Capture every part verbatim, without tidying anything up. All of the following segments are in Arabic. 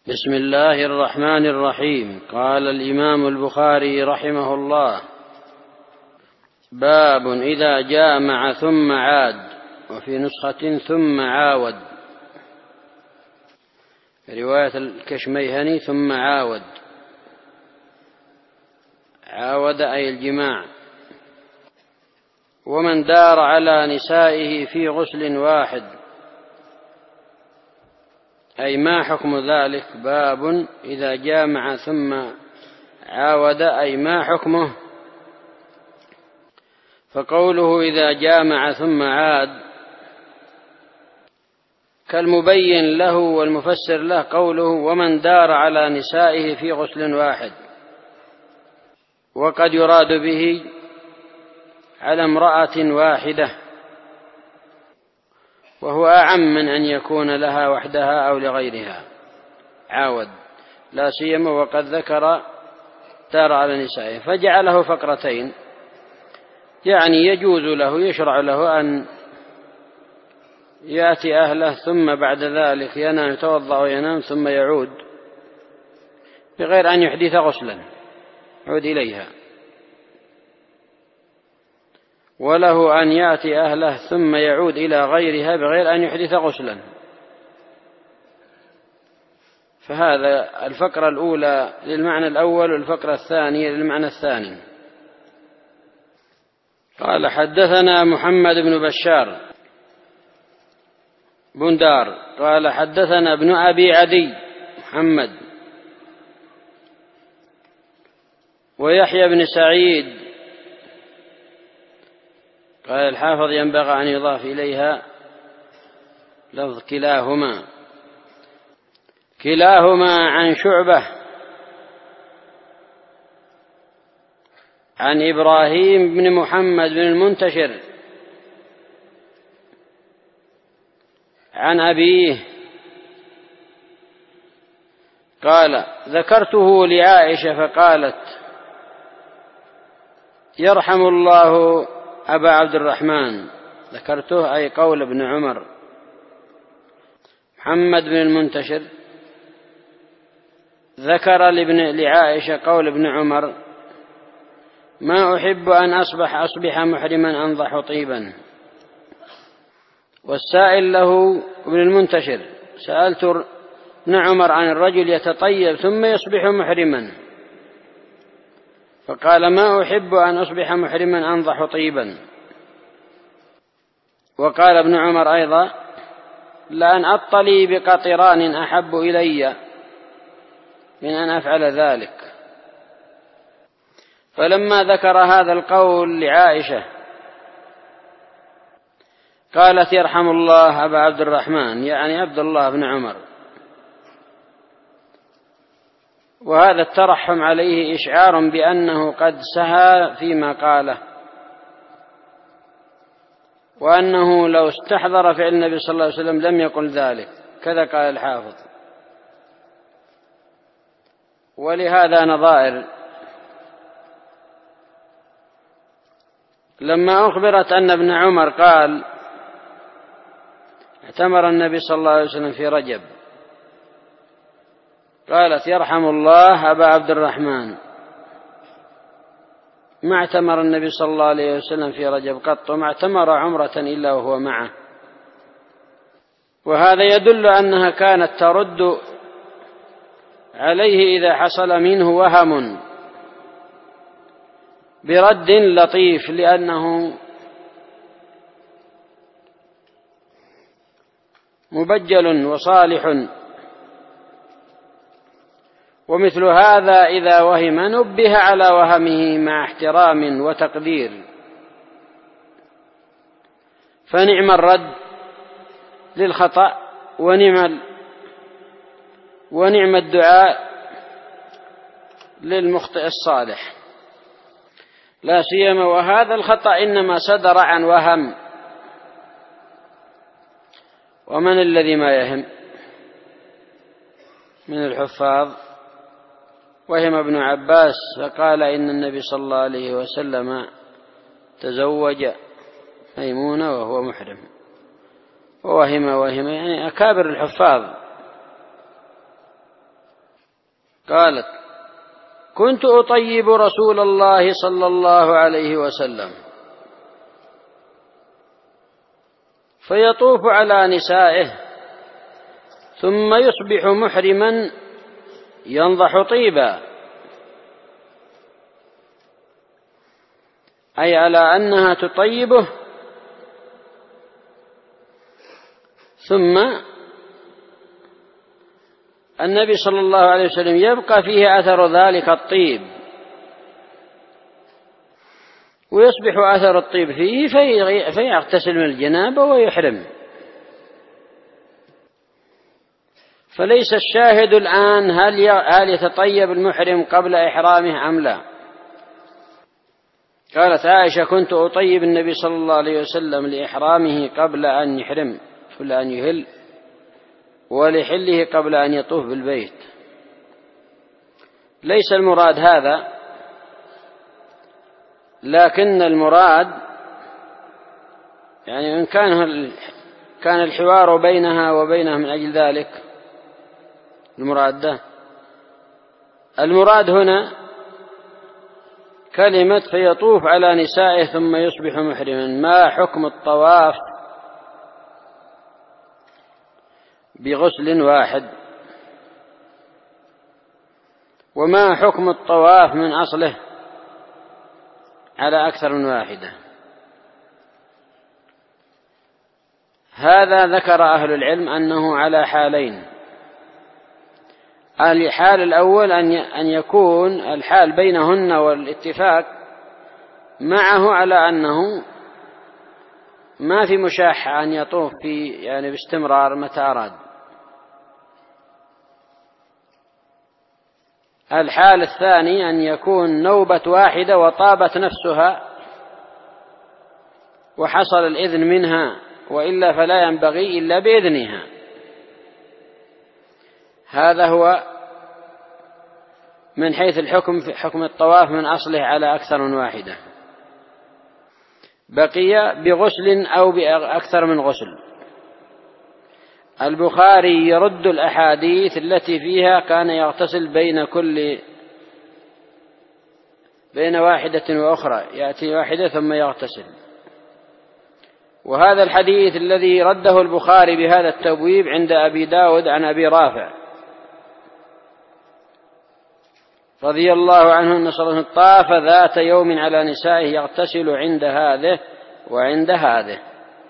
بسم الله الرحمن الرحيم. قال الإمام البخاري رحمه الله: باب إذا جامع ثم عاد، وفي نسخة ثم عاود، رواية الكشميهني ثم عاود. عاود أي الجماع. ومن دار على نسائه في غسل واحد، أي ما حكم ذلك؟ باب إذا جامع ثم عاود، أي ما حكمه؟ فقوله إذا جامع ثم عاد كالمبين له والمفسر له قوله: ومن دار على نسائه في غسل واحد. وقد يراد به على امرأة واحدة، وهو أعم من أن يكون لها وحدها أو لغيرها. عاود لا سيما وقد ذكر دار على نسائه فجعله فقرتين، يعني يجوز له يشرع له أن يأتي أهله ثم بعد ذلك ينام، يتوضأ وينام ثم يعود بغير أن يحدث غسلا، يعود إليها. وله أن يأتي أهله ثم يعود إلى غيرها بغير أن يحدث غسلا. فهذا الفقرة الأولى للمعنى الأول، والفقرة الثانية للمعنى الثاني. قال: حدثنا محمد بن بشار بندار قال: حدثنا ابن أبي عدي محمد، ويحيى بن سعيد. قال الحافظ: ينبغي أن يضاف إليها لفظ كلاهما. كلاهما عن شعبة عن إبراهيم بن محمد بن المنتشر عن أبيه قال: ذكرته لعائشة فقالت: يرحم الله أبا عبد الرحمن. ذكرته أي قول ابن عمر. محمد بن المنتشر ذكر لعائشة قول ابن عمر: ما أحب أن أصبح أصبح محرما أنضح طيبا. والسائل له ابن المنتشر: سألت ابن عمر عن الرجل يتطيب ثم يصبح محرما، فقال: ما أحب أن أصبح محرما أنضح طيبا. وقال ابن عمر أيضا: لأن أطلي بقطران أحب إلي من أن أفعل ذلك. فلما ذكر هذا القول لعائشة قالت: يرحم الله أبا عبد الرحمن، يعني عبد الله بن عمر. وهذا الترحم عليه إشعار بأنه قد سهى فيما قاله، وأنه لو استحضر فعل النبي صلى الله عليه وسلم لم يقل ذلك. كذا قال الحافظ. ولهذا نظائر. لما أخبرت أن ابن عمر قال: اعتمر النبي صلى الله عليه وسلم في رجب، قالت: يرحم الله أبا عبد الرحمن، ما اعتمر النبي صلى الله عليه وسلم في رجب قط، وما اعتمر عمرة إلا وهو معه. وهذا يدل أنها كانت ترد عليه إذا حصل منه وهم برد لطيف، لأنه مبجل وصالح. ومثل هذا إذا وهم نبه على وهمه مع احترام وتقدير، فنعم الرد للخطأ، ونعم ونعم الدعاء للمخطئ الصالح، لا سيما وهذا الخطأ إنما صدر عن وهم. ومن الذي ما يهم من الحفاظ؟ وهم ابن عباس فقال: إن النبي صلى الله عليه وسلم تزوج ميمونة وهو محرم. ووهم وهم يعني أكابر الحفاظ قالت: كنت أطيب رسول الله صلى الله عليه وسلم فيطوف على نسائه ثم يصبح محرما ينضح طيبا، أي على أنها تطيبه ثم النبي صلى الله عليه وسلم يبقى فيه أثر ذلك الطيب ويصبح أثر الطيب فيه فيغتسل من الجنابة ويحرم. فليس الشاهد الآن هل يتطيب المحرم قبل إحرامه أم لا. قالت عائشة: كنت أطيب النبي صلى الله عليه وسلم لإحرامه قبل أن يحرم، قبل أن يهل، ولحله قبل أن يطوف بالبيت. ليس المراد هذا، لكن المراد يعني إن كان كان الحوار بينها وبينه من أجل ذلك المراد ده. المراد هنا كلمة فيطوف على نسائه ثم يصبح محرما. ما حكم الطواف بغسل واحد؟ وما حكم الطواف من أصله على أكثر من واحدة؟ هذا ذكر أهل العلم أنه على حالين. الحال الأول أن يكون الحال بينهن والاتفاق معه على أنه ما في مشاحة أن يطوف في يعني باستمرار متى أراد. الحال الثاني أن يكون نوبة واحدة وطابت نفسها وحصل الإذن منها، وإلا فلا ينبغي إلا بإذنها. هذا هو من حيث الحكم في حكم الطواف من أصله على أكثر من واحدة. بقي بغسل أو بأكثر من غسل. البخاري يرد الأحاديث التي فيها كان يغتسل بين كل بين واحدة وأخرى، يأتي واحدة ثم يغتسل. وهذا الحديث الذي رده البخاري بهذا التبويب عند أبي داود عن أبي رافع رضي الله عنه أن صلى الله عليه وسلم طاف ذات يوم على نسائه يغتسل عند هذه وعند هذه.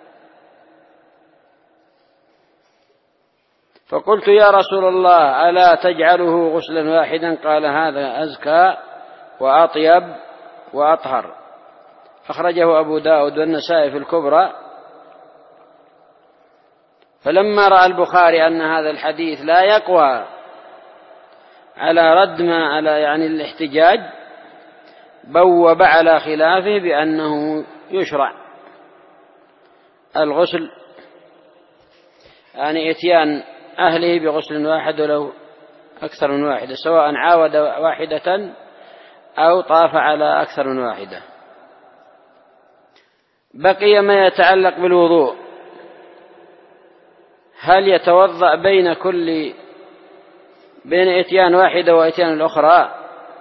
فقلت: يا رسول الله ألا تجعله غسلا واحدا؟ قال: هذا أزكى وأطيب وأطهر. أخرجه أبو داود والنسائي في الكبرى. فلما رأى البخاري أن هذا الحديث لا يقوى على رد ما على يعني الاحتجاج، بوب على خلافه بأنه يشرع الغسل يعني إتيان أهله بغسل واحد ولو أكثر من واحدة، سواء عاود واحدة أو طاف على أكثر من واحدة. بقي ما يتعلق بالوضوء. هل يتوضأ بين كل بين إتيان واحدة وإتيان الأخرى؟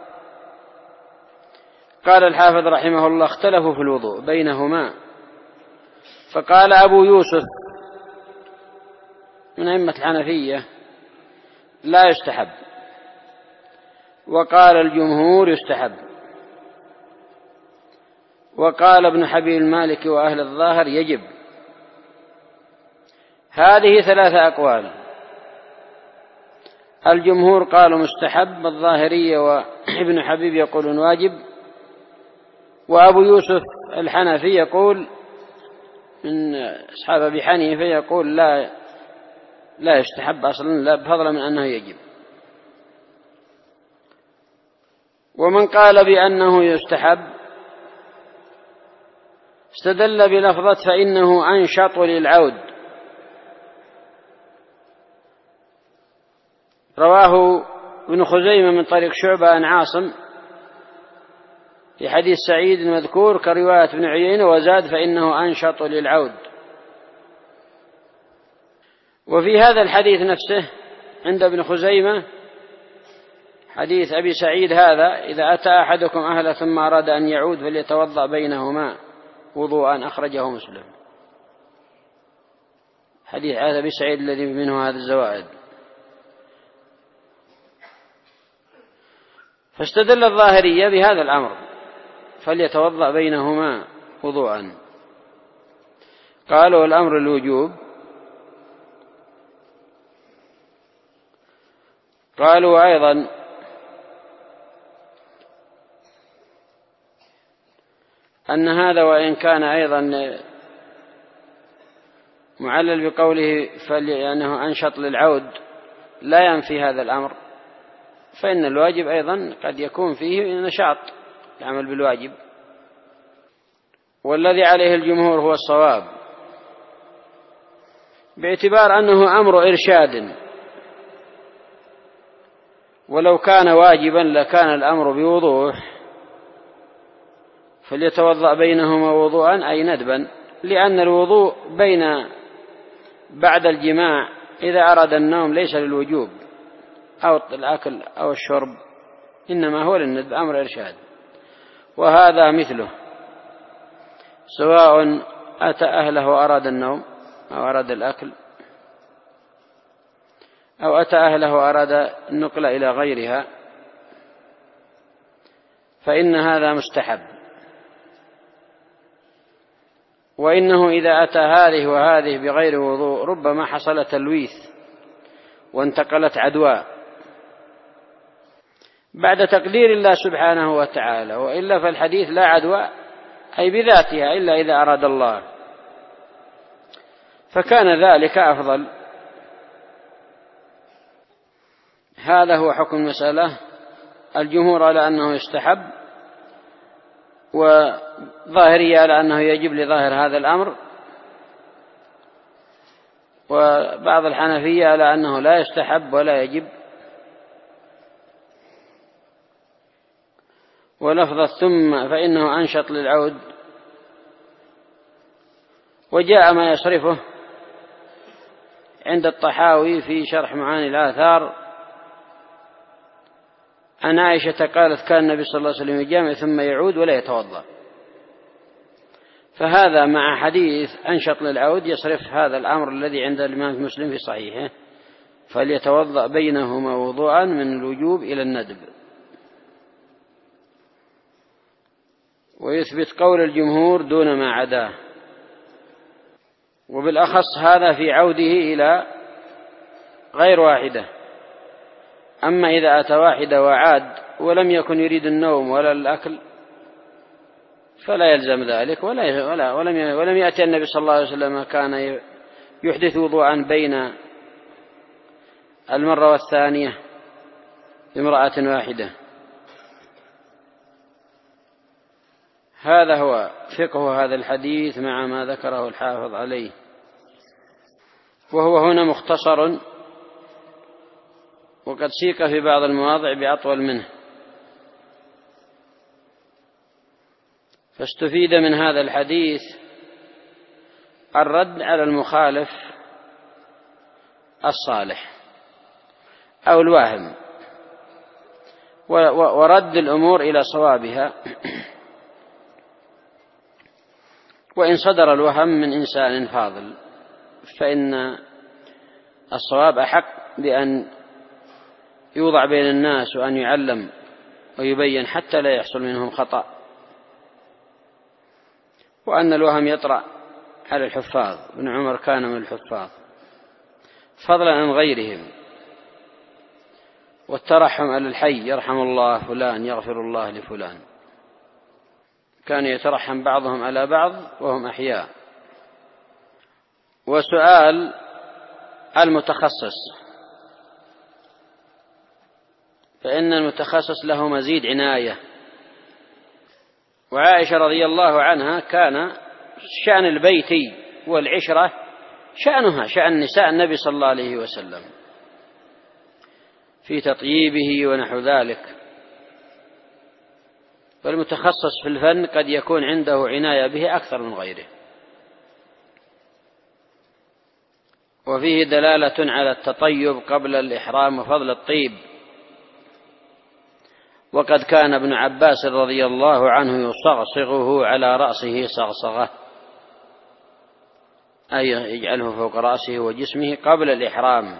قال الحافظ رحمه الله: اختلفوا في الوضوء بينهما. فقال أبو يوسف من أئمة الحنفية: لا يستحب. وقال الجمهور: يستحب. وقال ابن حبيب المالكي وأهل الظاهر: يجب. هذه ثلاثة أقوال. الجمهور قالوا مستحب، الظاهرية وابن حبيب يقولون واجب، وأبو يوسف الحنفي يقول من أصحاب أبي حنيفة يقول لا لا يستحب أصلا، لا بفضل من أنه يجب. ومن قال بأنه يستحب استدل بلفظة فإنه أنشط للعود. رواه ابن خزيمة من طريق شعبة عن عاصم في حديث سعيد المذكور كرواية ابن عيينة، وزاد فإنه أنشط للعود. وفي هذا الحديث نفسه عند ابن خزيمة حديث أبي سعيد هذا: إذا أتى أحدكم أهله ثم أراد أن يعود فليتوضأ بينهما وضوءا، أخرجه مسلم. حديث أبي سعيد الذي منه هذا الزوائد. فاستدل الظاهرية بهذا الأمر: فليتوضأ بينهما وضوءا. قالوا الأمر الوجوب. قالوا أيضا أن هذا وإن كان أيضا معلل بقوله فلأنه أنشط للعود لا ينفي هذا الأمر، فإن الواجب أيضا قد يكون فيه نشاط العمل بالواجب. والذي عليه الجمهور هو الصواب، باعتبار أنه أمر إرشاد، ولو كان واجبا لكان الأمر بوضوح. فليتوضأ بينهما وضوءا أي ندبا، لأن الوضوء بين بعد الجماع إذا أراد النوم ليس للوجوب أو الأكل أو الشرب، إنما هو للندب، أمر إرشاد. وهذا مثله، سواء أتى أهله وأراد النوم أو أراد الأكل، أو أتى أهله وأراد النقل إلى غيرها، فإن هذا مستحب. وإنه إذا أتى هذه وهذه بغير وضوء ربما حصل تلويث وانتقلت عدوى بعد تقدير الله سبحانه وتعالى، وإلا فالحديث لا عدوى أي بذاتها إلا إذا أراد الله، فكان ذلك أفضل. هذا هو حكم المسألة. الجمهور على أنه يستحب، وظاهرية على أنه يجب لظاهر هذا الأمر، وبعض الحنفية على أنه لا يستحب ولا يجب. ولفظ ثم فإنه أنشط للعود، وجاء ما يصرفه عند الطحاوي في شرح معاني الآثار عن عائشة قالت: كان النبي صلى الله عليه وسلم يجامع ثم يعود ولا يتوضأ. فهذا مع حديث أنشط للعود يصرف هذا الأمر الذي عند الإمام مسلم في صحيحه: فليتوضأ بينهما وضوءا من الوجوب إلى الندب. ويثبت قول الجمهور دون ما عداه، وبالأخص هذا في عوده إلى غير واحدة. أما إذا أتى واحدة وعاد ولم يكن يريد النوم ولا الأكل فلا يلزم ذلك، ولا ولا ولم ولم يأتي النبي صلى الله عليه وسلم كان يحدث وضوءا بين المرة والثانية بامرأة واحدة. هذا هو فقه هذا الحديث مع ما ذكره الحافظ عليه، وهو هنا مختصر، وقد سيق في بعض المواضع بأطول منه. فاستفيد من هذا الحديث الرد على المخالف الصالح أو الواهم، ورد الأمور إلى صوابها. وإن صدر الوهم من إنسان فاضل فإن الصواب أحق بأن يوضع بين الناس وأن يعلم ويبين حتى لا يحصل منهم خطأ، وأن الوهم يطرأ على الحفاظ. ابن عمر كان من الحفاظ فضلا عن غيرهم. والترحم على الحي: يرحم الله فلان، يغفر الله لفلان. كان يترحم بعضهم على بعض وهم أحياء. وسؤال المتخصص، فإن المتخصص له مزيد عناية. وعائشة رضي الله عنها كان شأن البيت والعشرة شأنها شأن نساء النبي صلى الله عليه وسلم في تطييبه ونحو ذلك. فالمتخصص في الفن قد يكون عنده عناية به أكثر من غيره. وفيه دلالة على التطيب قبل الإحرام وفضل الطيب، وقد كان ابن عباس رضي الله عنه يصغصغه على رأسه صغصغة، أي يجعله فوق رأسه وجسمه قبل الإحرام.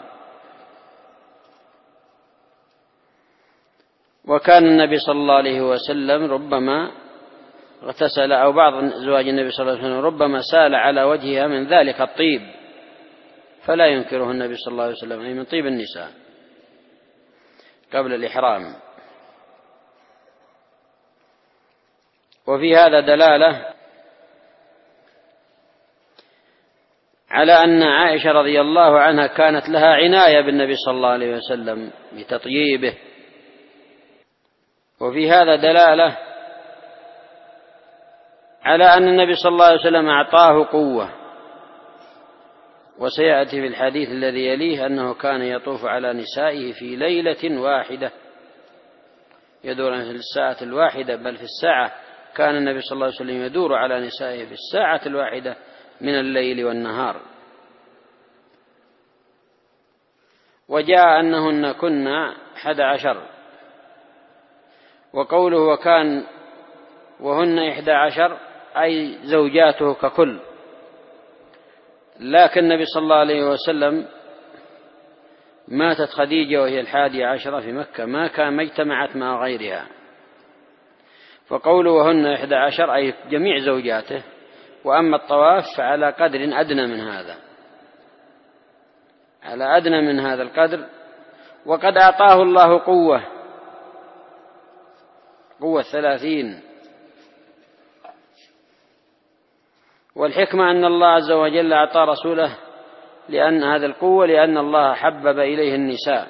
وكان النبي صلى الله عليه وسلم ربما اغتسل، أو بعض زواج النبي صلى الله عليه وسلم ربما سال على وجهها من ذلك الطيب، فلا ينكره النبي صلى الله عليه وسلم، أي من طيب النساء قبل الإحرام. وفي هذا دلالة على أن عائشة رضي الله عنها كانت لها عناية بالنبي صلى الله عليه وسلم بتطييبه. وفي هذا دلالة على أن النبي صلى الله عليه وسلم أعطاه قوة، وسيأتي في الحديث الذي يليه أنه كان يطوف على نسائه في ليلة واحدة، يدور في الساعة الواحدة، بل في الساعة كان النبي صلى الله عليه وسلم يدور على نسائه في الساعة الواحدة من الليل والنهار. وجاء أنهن كنا أحد عشر، وقوله وكان وهن إحدى عشر أي زوجاته ككل، لكن النبي صلى الله عليه وسلم ماتت خديجة وهي الحادية عشرة في مكة، ما كان ما اجتمعت مع غيرها، فقوله وهن إحدى عشر أي جميع زوجاته. وأما الطواف فعلى قدر أدنى من هذا، على أدنى من هذا القدر. وقد أعطاه الله قوة قوة ثلاثين، والحكمة أن الله عز وجل أعطى رسوله لأن هذه القوة لأن الله حبب إليه النساء،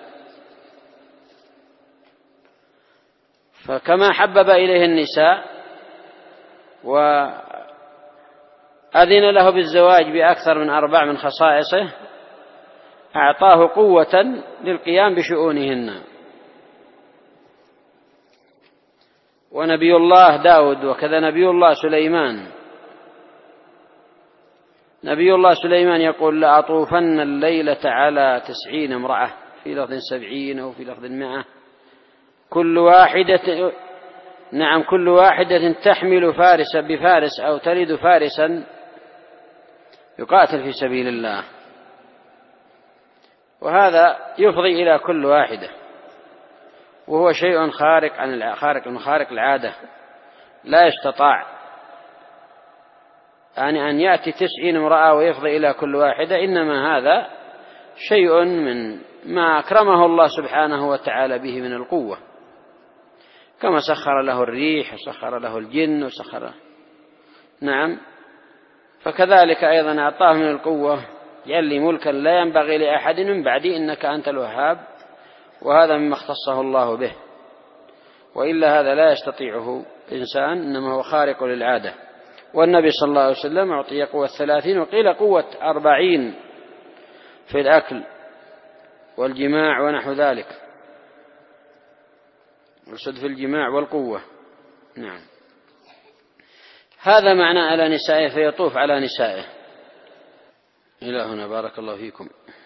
فكما حبب إليه النساء وأذن له بالزواج بأكثر من أربع من خصائصه، أعطاه قوة للقيام بشؤونهن. ونبي الله داود وكذا نبي الله سليمان، نبي الله سليمان يقول لأطوفن الليلة على تسعين امرأة، في لفظ سبعين أو في لفظ مئة، كل واحدة نعم كل واحدة تحمل فارسا بفارس أو تلد فارسا يقاتل في سبيل الله. وهذا يفضي إلى كل واحدة، وهو شيء خارق عن خارق من خارق العادة، لا يستطاع يعني أن يأتي تسعين امرأة ويفضي إلى كل واحدة، إنما هذا شيء من ما أكرمه الله سبحانه وتعالى به من القوة، كما سخر له الريح وسخر له الجن وسخر نعم فكذلك أيضا أعطاه من القوة يلي ملكا لا ينبغي لأحد من بعدي إنك أنت الوهاب، وهذا مما اختصه الله به، وإلا هذا لا يستطيعه إنسان، إنما هو خارق للعادة. والنبي صلى الله عليه وسلم أعطي قوة ثلاثين، وقيل قوة أربعين في الأكل والجماع ونحو ذلك، والصد في الجماع والقوة. نعم هذا معنى على نسائه، فيطوف على نسائه. إلى هنا بارك الله فيكم.